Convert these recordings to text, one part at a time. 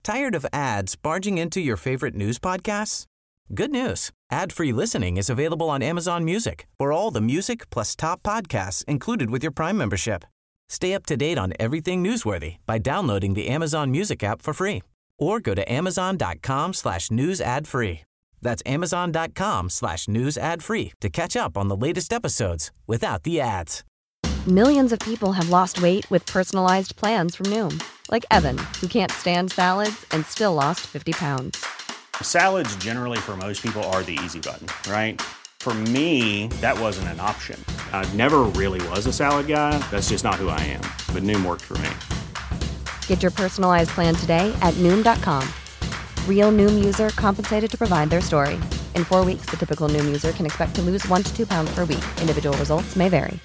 Tired of ads barging into your favorite news podcasts? Good news. Ad-free listening is available on Amazon Music for all the music plus top podcasts included with your Prime membership. Stay up to date on everything newsworthy by downloading the Amazon Music app for free or go to amazon.com/news ad free. That's amazon.com/news ad free to catch up on the latest episodes without the ads. Millions of people have lost weight with personalized plans from Noom. Like Evan, who can't stand salads and still lost 50 pounds. Salads generally for most people are the easy button, right? For me, that wasn't an option. I never really was a salad guy. That's just not who I am. But Noom worked for me. Get your personalized plan today at Noom.com. Real Noom user compensated to provide their story. In 4 weeks, the typical Noom user can expect to lose 1 to 2 pounds per week. Individual results may vary.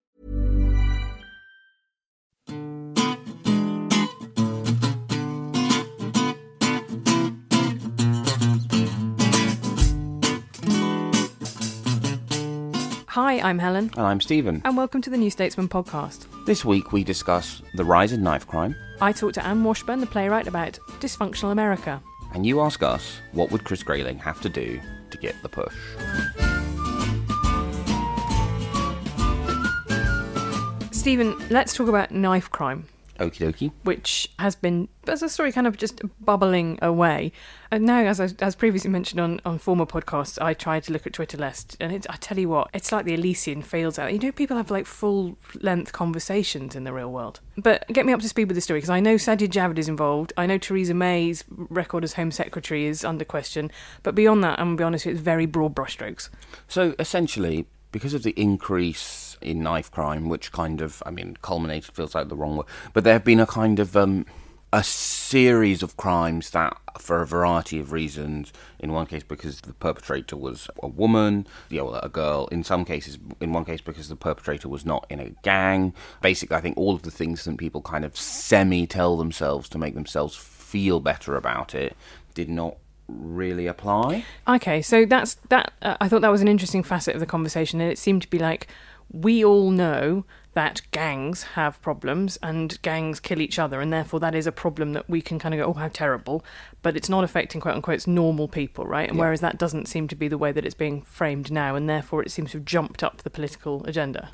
Hi, I'm Helen. And I'm Stephen. And welcome to the New Statesman podcast. This week we discuss the rise in knife crime. I talk to Anne Washburn, the playwright, about dysfunctional America. And you ask us, what would Chris Grayling have to do to get the push? Stephen, let's talk about knife crime. Okie dokie. Which has been, as a story, kind of just bubbling away. And now, as previously mentioned on former podcasts, I tried to look at Twitter list, and I tell you what, it's like the Elysian fields out there. You know, people have like full-length conversations in the real world. But get me up to speed with the story, because I know Sajid Javid is involved. I know Theresa May's record as Home Secretary is under question. But beyond that, I'm going to be honest with you, it's very broad brushstrokes. So, essentially, because of the increase in knife crime, which kind of, culminated feels like the wrong word, but there have been a kind of a series of crimes that, for a variety of reasons, in one case because the perpetrator was a woman, a girl, in one case because the perpetrator was not in a gang. Basically, I think all of the things that people kind of semi-tell themselves to make themselves feel better about it did not really apply. Okay, so I thought that was an interesting facet of the conversation, and it seemed to be like, we all know that gangs have problems and gangs kill each other, and therefore that is a problem that we can kind of go, oh, how terrible, but it's not affecting, quote unquote, normal people, right? And whereas that doesn't seem to be the way that it's being framed now, and therefore it seems to have jumped up the political agenda.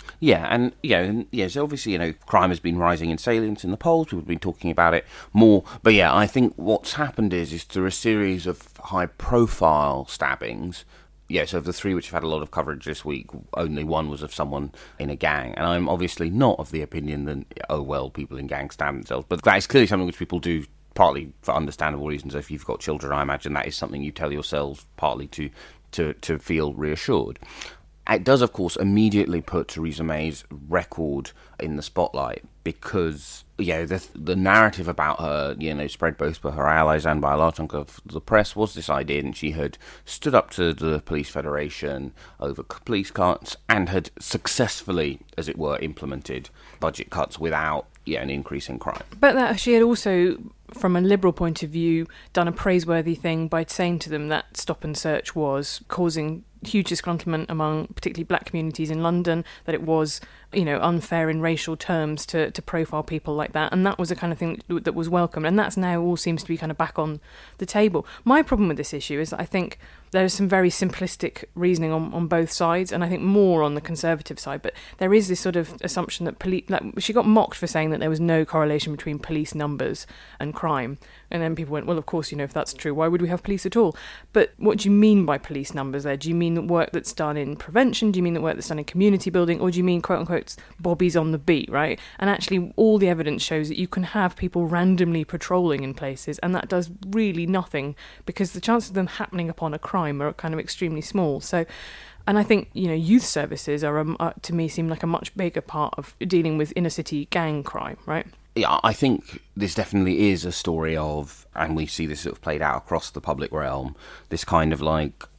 So obviously, crime has been rising in salience in the polls. We've been talking about it more, but I think what's happened is through a series of high-profile stabbings. So of the three which have had a lot of coverage this week, only one was of someone in a gang. And I'm obviously not of the opinion that, people in gangs stab themselves. But that is clearly something which people do, partly for understandable reasons. If you've got children, I imagine that is something you tell yourselves partly to feel reassured. It does, of course, immediately put Theresa May's record in the spotlight because, the narrative about her, spread both by her allies and by a large chunk of the press was this idea, and she had stood up to the Police Federation over police cuts and had successfully, as it were, implemented budget cuts without an increase in crime. But that she had also, from a Liberal point of view, done a praiseworthy thing by saying to them that stop and search was causing huge disgruntlement among particularly black communities in London, that it was, unfair in racial terms to profile people like that, and that was the kind of thing that was welcome, and that's now all seems to be kind of back on the table. My problem with this issue is that I think there is some very simplistic reasoning on both sides, and I think more on the Conservative side, but there is this sort of assumption that she got mocked for saying that there was no correlation between police numbers and crime, and then people went, well, of course, if that's true, why would we have police at all? But what do you mean by police numbers there? Do you mean the work that's done in prevention? Do you mean the work that's done in community building? Or do you mean, quote unquote, Bobby's on the beat, right? And actually, all the evidence shows that you can have people randomly patrolling in places, and that does really nothing, because the chances of them happening upon a crime are kind of extremely small. So, and I think, youth services are, to me, seem like a much bigger part of dealing with inner city gang crime, right? Yeah, I think this definitely is a story of, and we see this sort of played out across the public realm, this kind of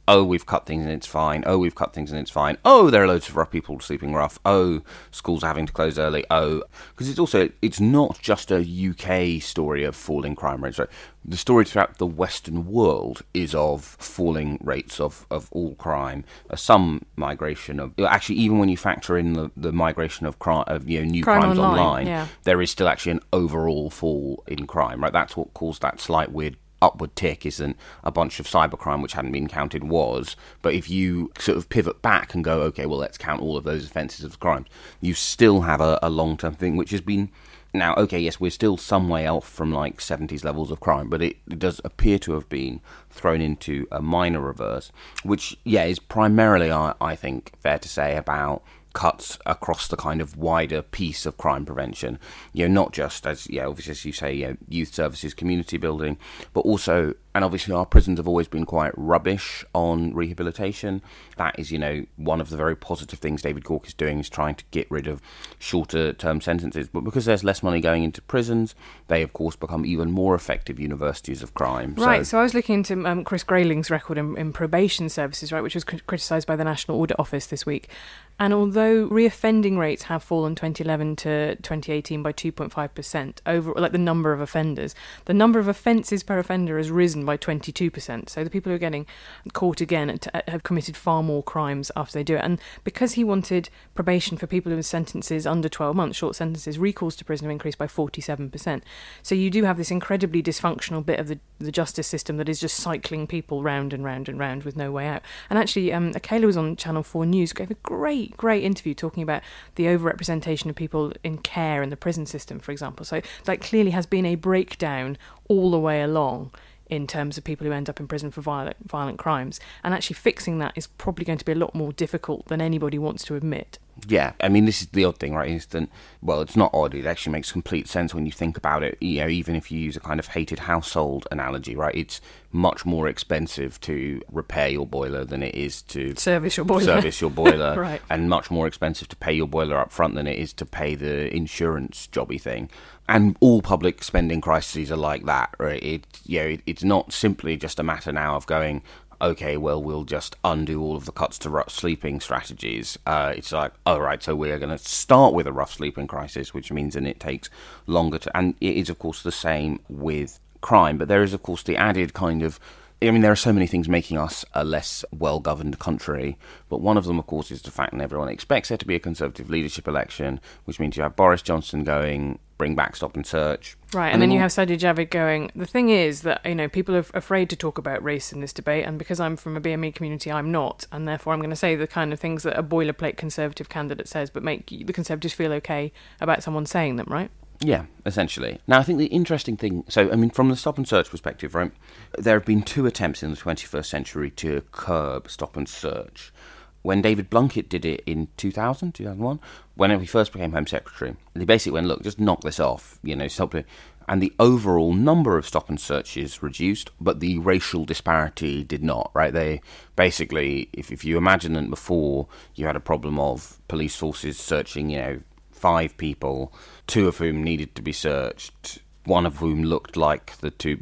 oh, we've cut things and it's fine. Oh, we've cut things and it's fine. Oh, there are loads of rough people sleeping rough. Oh, schools are having to close early. Oh, because it's not just a UK story of falling crime rates, right? The story throughout the Western world is of falling rates of all crime. Some migration of, actually, even when you factor in the migration of crime, of new crimes online, there is still actually an overall fall in crime, right? That's what caused that slight weird upward tick. Isn't a bunch of cybercrime which hadn't been counted was, but if you sort of pivot back and go, okay, well, let's count all of those offences as crimes, you still have a long-term thing which has been. Now, okay, yes, we're still some way off from like 70s levels of crime, but it does appear to have been thrown into a minor reverse, which, is primarily, I think, fair to say, about cuts across the kind of wider piece of crime prevention. Not just obviously, as you say, youth services, community building, but also, and obviously our prisons have always been quite rubbish on rehabilitation. That is, one of the very positive things David Cork is doing, is trying to get rid of shorter term sentences. But because there's less money going into prisons, they of course become even more effective universities of crime. Right, so I was looking into Chris Grayling's record in probation services, right, which was criticised by the National Audit Office this week. And although reoffending rates have fallen 2011 to 2018 by 2.5% over, like, the number of offenders, the number of offences per offender has risen by 22%. So the people who are getting caught again have committed far more crimes after they do it. And because he wanted probation for people who have sentences under 12 months, short sentences, recalls to prison have increased by 47%. So you do have this incredibly dysfunctional bit of the justice system that is just cycling people round and round and round with no way out. And actually, Akela was on Channel 4 News, gave a great interview talking about the overrepresentation of people in care in the prison system, for example. So that clearly has been a breakdown all the way along in terms of people who end up in prison for violent crimes. And actually fixing that is probably going to be a lot more difficult than anybody wants to admit. Yeah, I mean, this is the odd thing, right, is that, well, it's not odd, it actually makes complete sense when you think about it. Even if you use a kind of hated household analogy, right, it's much more expensive to repair your boiler than it is to service your boiler. Right. And much more expensive to pay your boiler up front than it is to pay the insurance jobby thing. And all public spending crises are like that, right? It's not simply just a matter now of going, okay, well, we'll just undo all of the cuts to rough sleeping strategies. It's like, all right, so we're going to start with a rough sleeping crisis, which means that it takes longer to... And it is, of course, the same with crime, but there is, of course, the added kind of... I mean, there are so many things making us a less well-governed country, but one of them, of course, is the fact that everyone expects there to be a Conservative leadership election, which means you have Boris Johnson going, bring back Stop and Search. Right, and then you have Sajid Javid going, the thing is that, people are afraid to talk about race in this debate, and because I'm from a BME community, I'm not, and therefore I'm going to say the kind of things that a boilerplate Conservative candidate says, but make the Conservatives feel okay about someone saying them, right? Yeah, essentially. Now, I think the interesting thing... So, I mean, from the Stop and Search perspective, right, there have been 2 attempts in the 21st century to curb Stop and Search. When David Blunkett did it in 2001, when he first became Home Secretary, he basically went, look, just knock this off, stop it. And the overall number of stop and searches reduced, but the racial disparity did not, right? They basically, if you imagine that before you had a problem of police forces searching, 5 people, 2 of whom needed to be searched, one of whom looked like the 2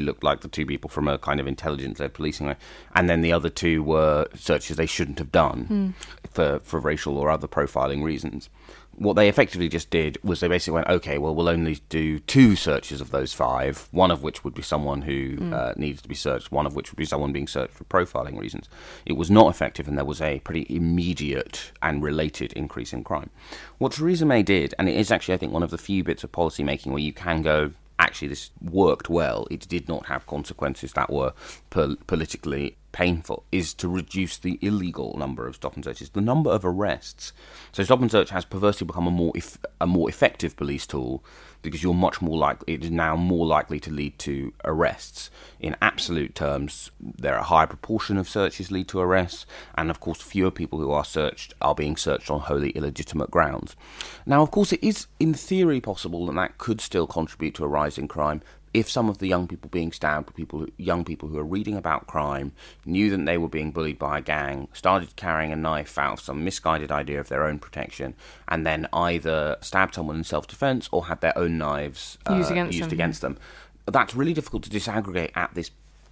people from a kind of intelligence-led policing, and then the other 2 were searches they shouldn't have done for racial or other profiling reasons. What they effectively just did was they basically went, okay, well, we'll only do 2 searches of those 5, one of which would be someone who needed to be searched, one of which would be someone being searched for profiling reasons. It was not effective, and there was a pretty immediate and related increase in crime. What Theresa May did, and it is actually, I think, one of the few bits of policy making where you can go, actually, this worked well, it did not have consequences that were politically painful, is to reduce the illegal number of stop and searches, the number of arrests. So stop and search has perversely become a more effective police tool because you're much more likely, it is now more likely to lead to arrests. In absolute terms, there are a higher proportion of searches lead to arrests, and of course fewer people who are searched are being searched on wholly illegitimate grounds. Now, of course, it is in theory possible that could still contribute to a rise in crime if some of the young people being stabbed, young people who are reading about crime, knew that they were being bullied by a gang, started carrying a knife out of some misguided idea of their own protection, and then either stabbed someone in self-defence or had their own knives used against them. That's really difficult to disaggregate at this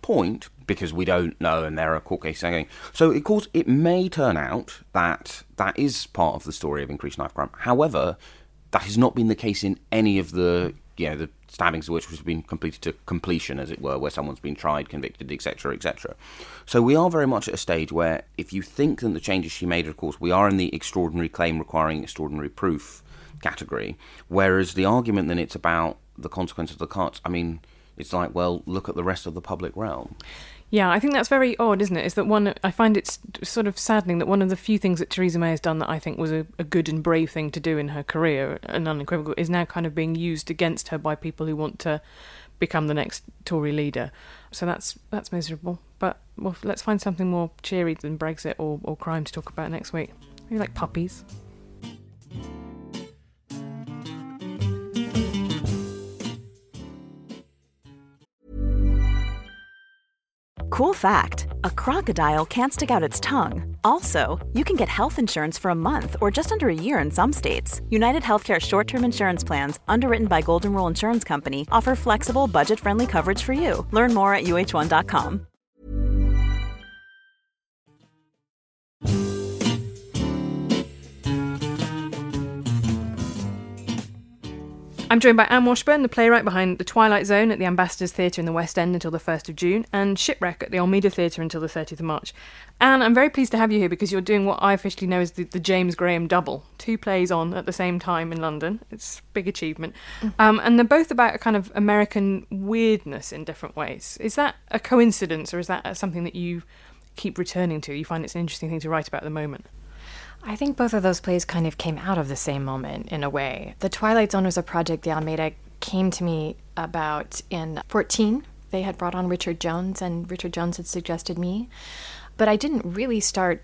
point, because we don't know and there are court cases going. So, of course, it may turn out that that is part of the story of increased knife crime. However, that has not been the case in any of the stabbings which have been completed to completion, as it were, where someone's been tried, convicted, etc., etc. So we are very much at a stage where, if you think that the changes she made, of course, we are in the extraordinary claim requiring extraordinary proof category, whereas the argument that it's about the consequence of the cuts, I mean, it's like, well, look at the rest of the public realm. Yeah, I think that's very odd, isn't it? Is that I find it's sort of saddening that one of the few things that Theresa May has done that I think was a good and brave thing to do in her career, and unequivocal, is now kind of being used against her by people who want to become the next Tory leader. So that's miserable. But well, let's find something more cheery than Brexit or crime to talk about next week. Maybe like puppies. Cool fact, a crocodile can't stick out its tongue. Also, you can get health insurance for a month or just under a year in some states. United Healthcare short-term insurance plans, underwritten by Golden Rule Insurance Company, offer flexible, budget-friendly coverage for you. Learn more at uh1.com. I'm joined by Anne Washburn, the playwright behind The Twilight Zone at the Ambassadors Theatre in the West End until the 1st of June, and Shipwreck at the Almeida Theatre until the 30th of March. Anne, I'm very pleased to have you here because you're doing what I officially know as the James Graham double. 2 plays on at the same time in London. It's a big achievement. And they're both about a kind of American weirdness in different ways. Is that a coincidence, or is that something that you keep returning to? You find it's an interesting thing to write about at the moment? I think both of those plays kind of came out of the same moment, in a way. The Twilight Zone was a project the Almeida came to me about in 2014. They had brought on Richard Jones, and Richard Jones had suggested me. But I didn't really start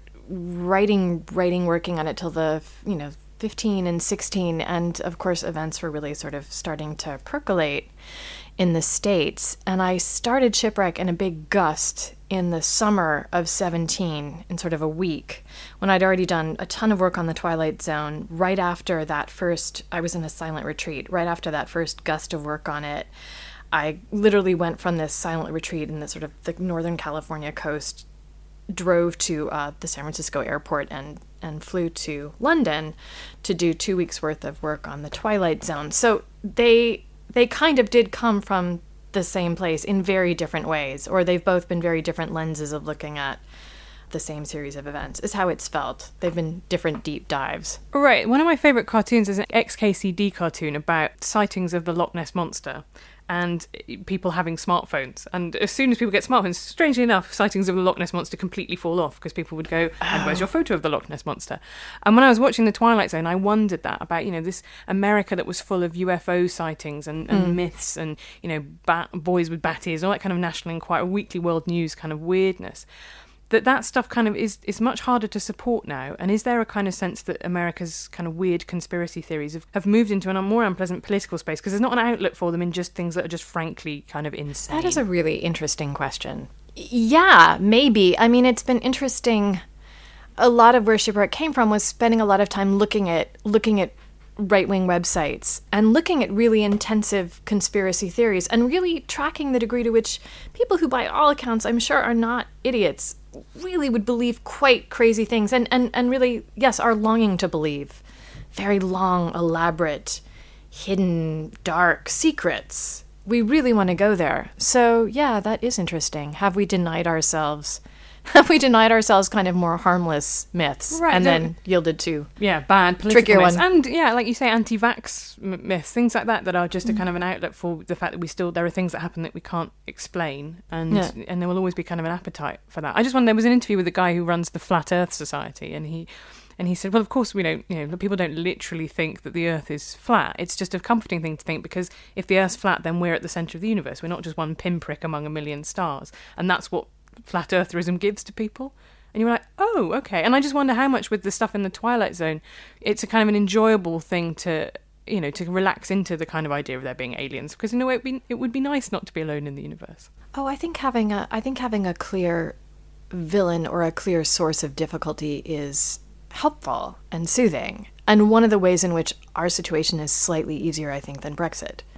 working on it till the, 15 and 16, and of course events were really sort of starting to percolate in the States. And I started Shipwreck in a big gust in the summer of 17, in sort of a week, when I'd already done a ton of work on The Twilight Zone. Right after that first, I was in a silent retreat, right after that first gust of work on it, I literally went from this silent retreat in the sort of the Northern California coast, drove to the San Francisco airport and flew to London to do 2 weeks worth of work on The Twilight Zone. So they kind of did come from the same place in very different ways, or they've both been very different lenses of looking at the same series of events, is how it's felt. They've been different deep dives. Right. One of my favourite cartoons is an XKCD cartoon about sightings of the Loch Ness Monster and people having smartphones. And as soon as people get smartphones, strangely enough, sightings of the Loch Ness Monster completely fall off, because people would go, and where's your photo of the Loch Ness Monster? And when I was watching The Twilight Zone, I wondered that about, this America that was full of UFO sightings and myths and, boys with batties, all that kind of National Enquirer, Weekly World News kind of weirdness. That stuff kind of is much harder to support now. And is there a kind of sense that America's kind of weird conspiracy theories have moved into a more unpleasant political space because there's not an outlet for them in just things that are just frankly kind of insane? That is a really interesting question. Yeah, maybe. I mean, it's been interesting. A lot of where Shipwreck came from was spending a lot of time looking at right-wing websites and looking at really intensive conspiracy theories and really tracking the degree to which people who, by all accounts, I'm sure are not idiots, really would believe quite crazy things and really, yes, are longing to believe very long, elaborate, hidden, dark secrets. We really want to go there. So, yeah, that is interesting. Have we denied ourselves kind of more harmless myths, right, and then yielded to bad political myths, and like you say, anti-vax myths, things like that are just a kind of an outlet for the fact that there are things that happen that we can't explain, and there will always be kind of an appetite for that. I just wonder, there was an interview with the guy who runs the Flat Earth Society, and he said, well, of course we don't, people don't literally think that the Earth is flat. It's just a comforting thing to think, because if the Earth's flat, then we're at the centre of the universe. We're not just one pinprick among a million stars, and that's what flat eartherism gives to people. And you're like, oh, okay. And I just wonder how much with the stuff in the Twilight Zone, it's a kind of an enjoyable thing to relax into the kind of idea of there being aliens, because in a way it would be nice not to be alone in the universe. Oh, I think having a clear villain or a clear source of difficulty is helpful and soothing. And one of the ways in which our situation is slightly easier, I think, than Brexit.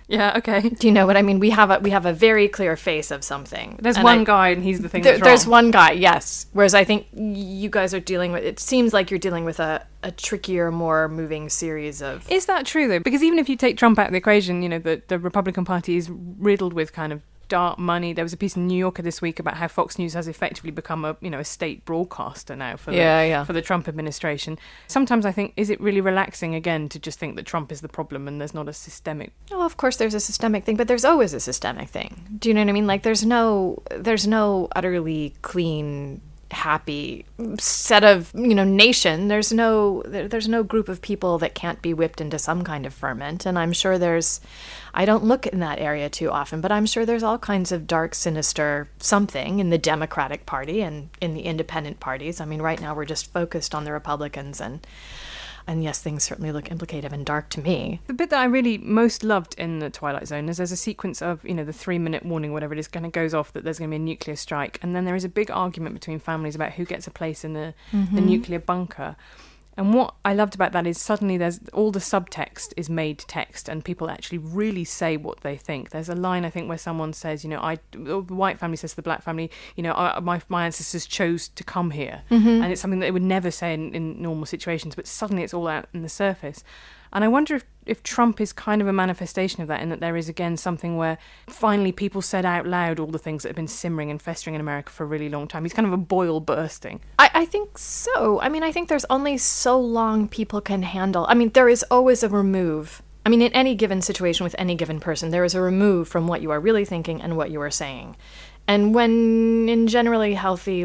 Yeah, okay. Do you know what I mean? We have a very clear face of something. There's one guy and he's the thing that's wrong. There's one guy, yes. Whereas I think you guys are dealing with, it seems like you're dealing with a trickier, more moving series of... Is that true, though? Because even if you take Trump out of the equation, you know, the Republican Party is riddled with kind of dark money. There was a piece in New Yorker this week about how Fox News has effectively become a state broadcaster now for the Trump administration. Sometimes I think, is it really relaxing again to just think that Trump is the problem and there's not a systemic... Oh, of course there's a systemic thing, but there's always a systemic thing. Do you know what I mean? Like there's no utterly clean, happy set of nation. There's no group of people that can't be whipped into some kind of ferment, and I'm sure I don't look in that area too often, but I'm sure there's all kinds of dark, sinister something in the Democratic Party and in the independent parties. I mean, right now we're just focused on the Republicans, and yes, things certainly look implicative and dark to me. The bit that I really most loved in The Twilight Zone is there's a sequence of, the 3-minute warning, whatever it is, kind of goes off that there's going to be a nuclear strike. And then there is a big argument between families about who gets a place in the nuclear bunker. And what I loved about that is suddenly there's all the subtext is made text and people actually really say what they think. There's a line, I think, where someone says, the white family says to the black family, my ancestors chose to come here. And it's something that they would never say in normal situations, but suddenly it's all out in the surface. And I wonder if Trump is kind of a manifestation of that, in that there is, again, something where finally people said out loud all the things that have been simmering and festering in America for a really long time. He's kind of a boil bursting. I think so. I mean, I think there's only so long people can handle. I mean, there is always a remove. I mean, in any given situation with any given person, there is a remove from what you are really thinking and what you are saying. And when generally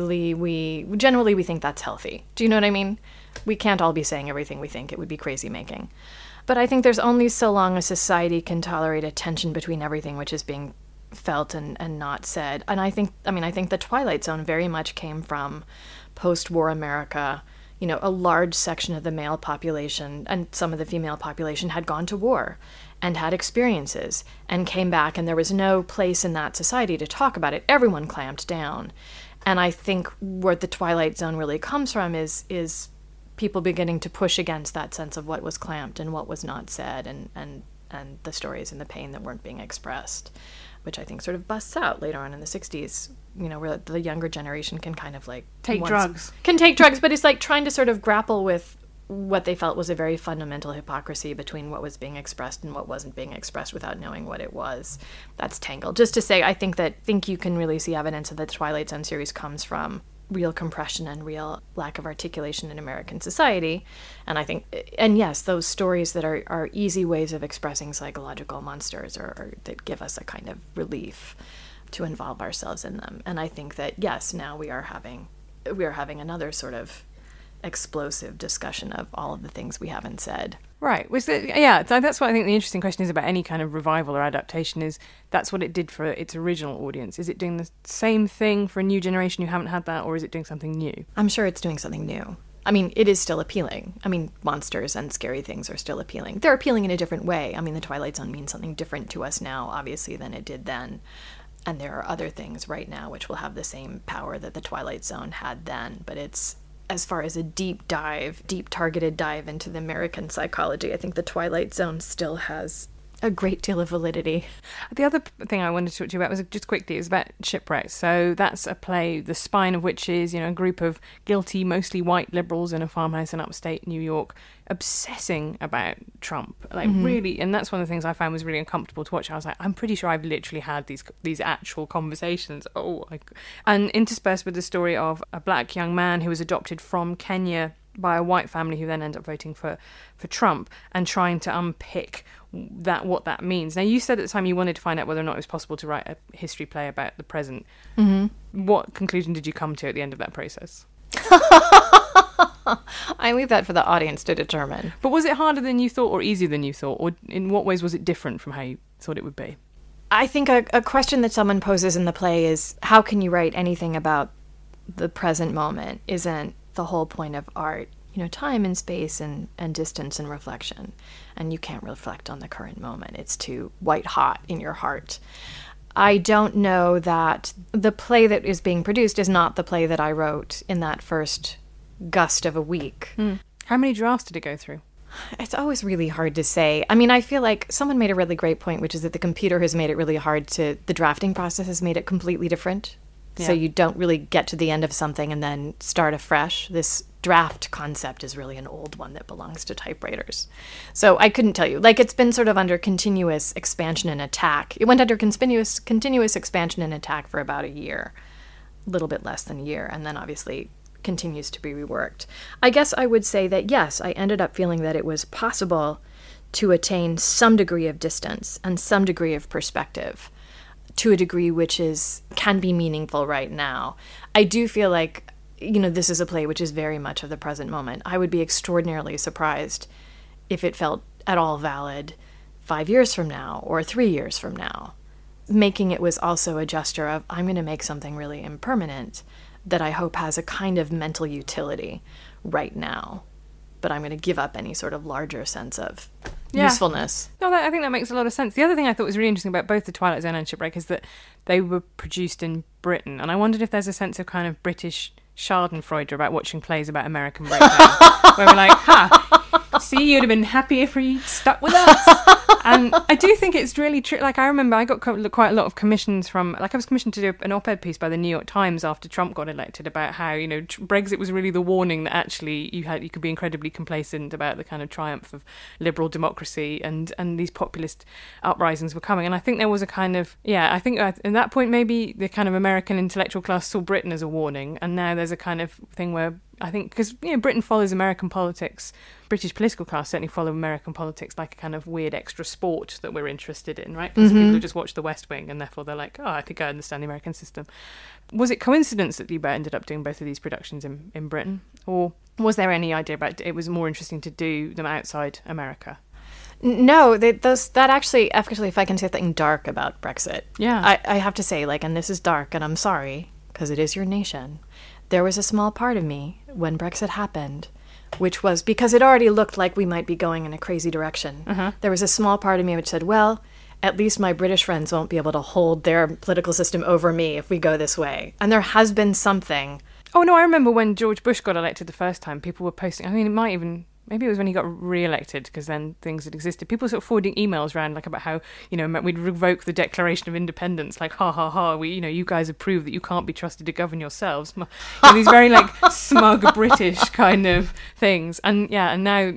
we think that's healthy. Do you know what I mean? We can't all be saying everything we think. It would be crazy making. But I think there's only so long a society can tolerate a tension between everything which is being felt and not said. And I think the Twilight Zone very much came from post-war America. A large section of the male population and some of the female population had gone to war and had experiences and came back, and there was no place in that society to talk about it. Everyone clamped down. And I think where the Twilight Zone really comes from is people beginning to push against that sense of what was clamped and what was not said, and the stories and the pain that weren't being expressed, which I think sort of busts out later on in the 60s, where the younger generation can kind of like take drugs, but it's like trying to sort of grapple with what they felt was a very fundamental hypocrisy between what was being expressed and what wasn't being expressed without knowing what it was. That's tangled. Just to say, I think you can really see evidence of the Twilight Zone series comes from real compression and real lack of articulation in American society. And yes, those stories that are easy ways of expressing psychological monsters or that give us a kind of relief to involve ourselves in them. And I think that, yes, now we are having another sort of explosive discussion of all of the things we haven't said. Right. That's what I think the interesting question is about any kind of revival or adaptation is that's what it did for its original audience. Is it doing the same thing for a new generation who haven't had that, or is it doing something new? I'm sure it's doing something new. I mean, it is still appealing. I mean, monsters and scary things are still appealing. They're appealing in a different way. I mean, the Twilight Zone means something different to us now, obviously, than it did then. And there are other things right now which will have the same power that the Twilight Zone had then, but it's, as far as a deep targeted dive into the American psychology, I think the Twilight Zone still has a great deal of validity. The other thing I wanted to talk to you about was just quickly, it was about Shipwrecked. So that's a play, the spine of which is, a group of guilty, mostly white liberals in a farmhouse in upstate New York, obsessing about Trump, really. And that's one of the things I found was really uncomfortable to watch. I was like, I'm pretty sure I've literally had these actual conversations. And interspersed with the story of a black young man who was adopted from Kenya by a white family who then ended up voting for Trump, and trying to unpick what that means. Now, you said at the time you wanted to find out whether or not it was possible to write a history play about the present. Mm-hmm. What conclusion did you come to at the end of that process? I leave that for the audience to determine. But was it harder than you thought or easier than you thought? Or in what ways was it different from how you thought it would be? I think a question that someone poses in the play is, how can you write anything about the present moment? Isn't the whole point of art, time and space and distance and reflection? And you can't reflect on the current moment. It's too white hot in your heart. I don't know that the play that is being produced is not the play that I wrote in that first gust of a week. How many drafts did it go through? It's always really hard to say. I mean, I feel like someone made a really great point, which is that the computer has made it really hard the drafting process has made it completely different. Yeah. So you don't really get to the end of something and then start afresh. This draft concept is really an old one that belongs to typewriters. So I couldn't tell you. Like, it's been sort of under continuous expansion and attack. It went under continuous expansion and attack for about a year, a little bit less than a year, and then obviously continues to be reworked. I guess I would say that, yes, I ended up feeling that it was possible to attain some degree of distance and some degree of perspective to a degree which can be meaningful right now. I do feel like, this is a play which is very much of the present moment. I would be extraordinarily surprised if it felt at all valid 5 years from now or 3 years from now. Making it was also a gesture of, I'm going to make something really impermanent that I hope has a kind of mental utility right now. But I'm going to give up any sort of larger sense of usefulness. No, I think that makes a lot of sense. The other thing I thought was really interesting about both The Twilight Zone and Shipwreck is that they were produced in Britain. And I wondered if there's a sense of kind of British schadenfreude about watching plays about American breakdown. Where we're like, see, you'd have been happy if you stuck with us. And I do think it's really true. Like, I remember I got quite a lot of commissions from, like, I was commissioned to do an op-ed piece by the New York Times after Trump got elected about how, Brexit was really the warning that actually you could be incredibly complacent about the kind of triumph of liberal democracy and these populist uprisings were coming. And I think there was a kind of, I think at that point maybe the kind of American intellectual class saw Britain as a warning, and now there's a kind of thing where I think, because Britain follows American politics, British political class certainly follow American politics like a kind of weird extra sport that we're interested in, right? Because people who just watch The West Wing and therefore they're like, I think I understand the American system. Was it coincidence that Libert ended up doing both of these productions in Britain? Or was there any idea about it was more interesting to do them outside America? No, that actually, if I can say something dark about Brexit, I have to say, and this is dark, and I'm sorry, because it is your nation. There was a small part of me when Brexit happened, which was because it already looked like we might be going in a crazy direction. There was a small part of me which said, well, at least my British friends won't be able to hold their political system over me if we go this way. And there has been something. Oh, no, I remember when George Bush got elected the first time, people were posting, maybe it was when he got re-elected, because then things had existed. People sort of forwarding emails around, about how, we'd revoke the Declaration of Independence, like, ha, ha, ha, you guys have proved that you can't be trusted to govern yourselves. These very, smug British kind of things. And now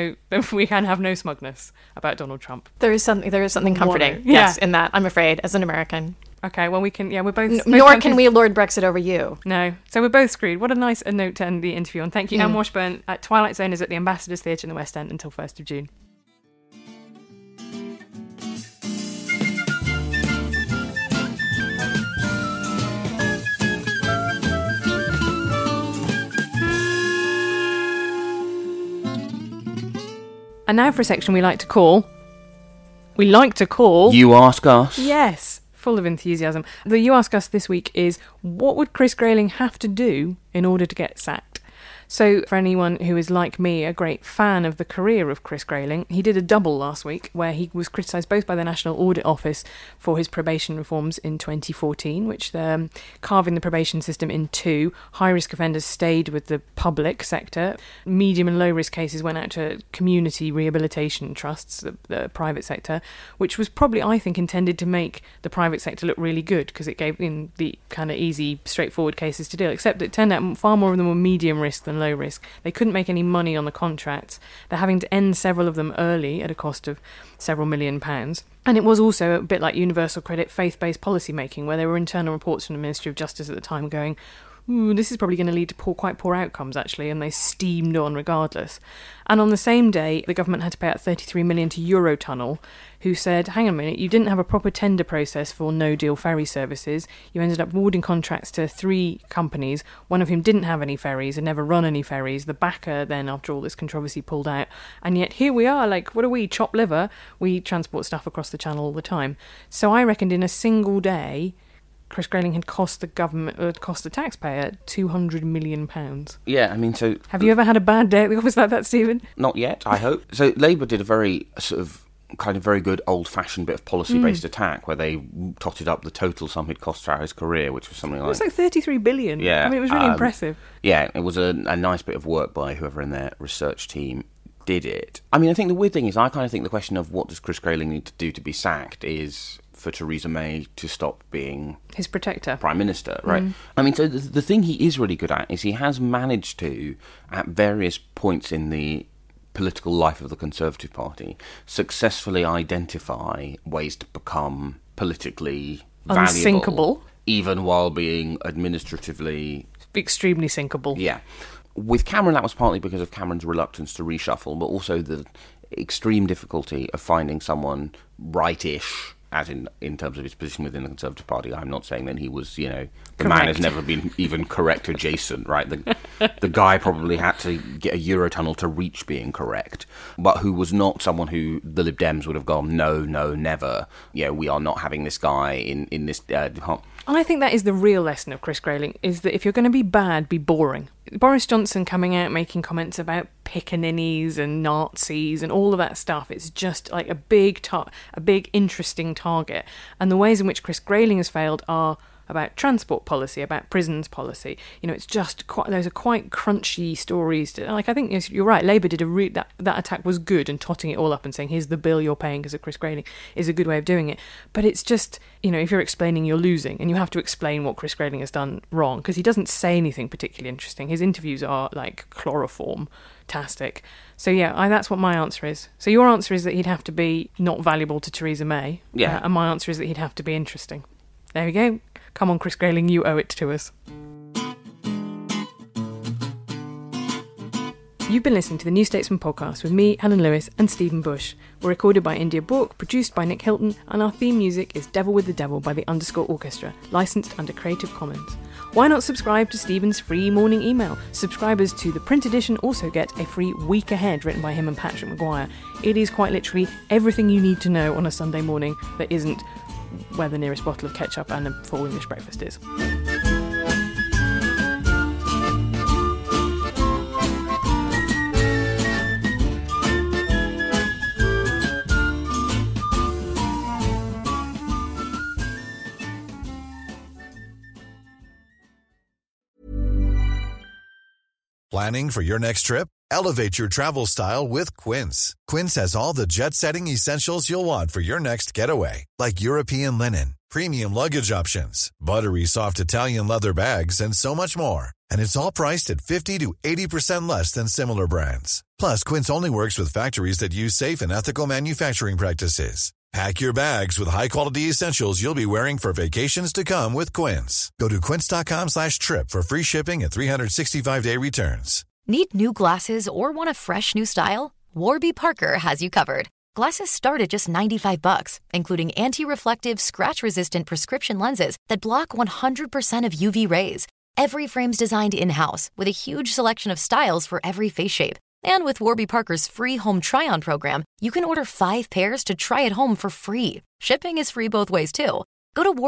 we can have no smugness about Donald Trump. There is something comforting, yes, in that, I'm afraid, as an American. Okay, well, we can, we're both... Nor can we lord Brexit over you. No. So we're both screwed. What a nice note to end the interview on. Thank you, Anne Washburn. Twilight Zone is at the Ambassadors Theatre in the West End until 1st of June. And now for a section we like to call... You Ask Us. Yes. Full of enthusiasm. The You Ask Us this week is, what would Chris Grayling have to do in order to get sacked? So for anyone who is like me, a great fan of the career of Chris Grayling, he did a double last week where he was criticised both by the National Audit Office for his probation reforms in 2014, which carving the probation system in two. High-risk offenders stayed with the public sector. Medium and low-risk cases went out to community rehabilitation trusts, the private sector, which was probably, I think, intended to make the private sector look really good because it gave in the kind of easy, straightforward cases to deal, except it turned out far more of them were medium risk than low risk. They couldn't make any money on the contracts. They're having to end several of them early at a cost of several £1 million. And it was also a bit like Universal Credit faith-based policy making, where there were internal reports from the Ministry of Justice at the time going, this is probably going to lead to quite poor outcomes, actually, and they steamed on regardless. And on the same day, the government had to pay out $33 million to Eurotunnel, who said, hang on a minute, you didn't have a proper tender process for no-deal ferry services. You ended up awarding contracts to 3 companies, one of whom didn't have any ferries and never run any ferries. The backer then, after all this controversy, pulled out. And yet here we are, what are we, chopped liver? We transport stuff across the channel all the time. So I reckoned in a single day, Chris Grayling had cost the government, cost the taxpayer £200 million. Yeah, so... Have you ever had a bad day at the office like that, Stephen? Not yet, I hope. So Labour did a very very good old-fashioned bit of policy-based attack where they totted up the total sum he'd cost throughout his career, which was something like... It was like $33 billion. Yeah. It was really impressive. Yeah, it was a nice bit of work by whoever in their research team did it. I mean, I think the weird thing is I kind of think the question of what does Chris Grayling need to do to be sacked is for Theresa May to stop being his protector, Prime Minister, right? I mean, so the thing he is really good at is he has managed to, at various points in the political life of the Conservative Party, successfully identify ways to become politically unsinkable, valuable, even while being administratively extremely sinkable. Yeah. With Cameron, that was partly because of Cameron's reluctance to reshuffle, but also the extreme difficulty of finding someone right-ish, as in terms of his position within the Conservative Party. I'm not saying that he was, the correct. Man has never been even correct adjacent, right? The guy probably had to get a Eurotunnel to reach being correct, but who was not someone who the Lib Dems would have gone, no, never. We are not having this guy in this department. And I think that is the real lesson of Chris Grayling, is that if you're going to be bad, be boring. Boris Johnson coming out making comments about pickaninnies and Nazis and all of that stuff, it's just like a big interesting target. And the ways in which Chris Grayling has failed are about transport policy, about prisons policy. It's just those are quite crunchy stories. I think you're right. Labour did that attack was good, and totting it all up and saying, here's the bill you're paying because of Chris Grayling is a good way of doing it. But it's just, if you're explaining, you're losing, and you have to explain what Chris Grayling has done wrong, because he doesn't say anything particularly interesting. His interviews are like chloroform-tastic. So that's what my answer is. So your answer is that he'd have to be not valuable to Theresa May. Yeah. And my answer is that he'd have to be interesting. There we go. Come on, Chris Grayling, you owe it to us. You've been listening to the New Statesman podcast with me, Helen Lewis, and Stephen Bush. We're recorded by India Book, produced by Nick Hilton, and our theme music is Devil with the Devil by the __ Orchestra, licensed under Creative Commons. Why not subscribe to Stephen's free morning email? Subscribers to the print edition also get a free Week Ahead written by him and Patrick Maguire. It is quite literally everything you need to know on a Sunday morning that isn't where the nearest bottle of ketchup and a full English breakfast is. Planning for your next trip? Elevate your travel style with Quince. Quince has all the jet-setting essentials you'll want for your next getaway, like European linen, premium luggage options, buttery soft Italian leather bags, and so much more. And it's all priced at 50 to 80% less than similar brands. Plus, Quince only works with factories that use safe and ethical manufacturing practices. Pack your bags with high-quality essentials you'll be wearing for vacations to come with Quince. Go to quince.com/trip for free shipping and 365-day returns. Need new glasses or want a fresh new style? Warby Parker has you covered. Glasses start at just $95, including anti-reflective, scratch-resistant prescription lenses that block 100% of UV rays. Every frame's designed in-house with a huge selection of styles for every face shape. And with Warby Parker's free home try-on program, you can order 5 pairs to try at home for free. Shipping is free both ways, too. Go to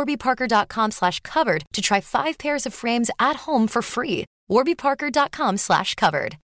warbyparker.com/covered to try 5 pairs of frames at home for free. warbyparker.com/covered.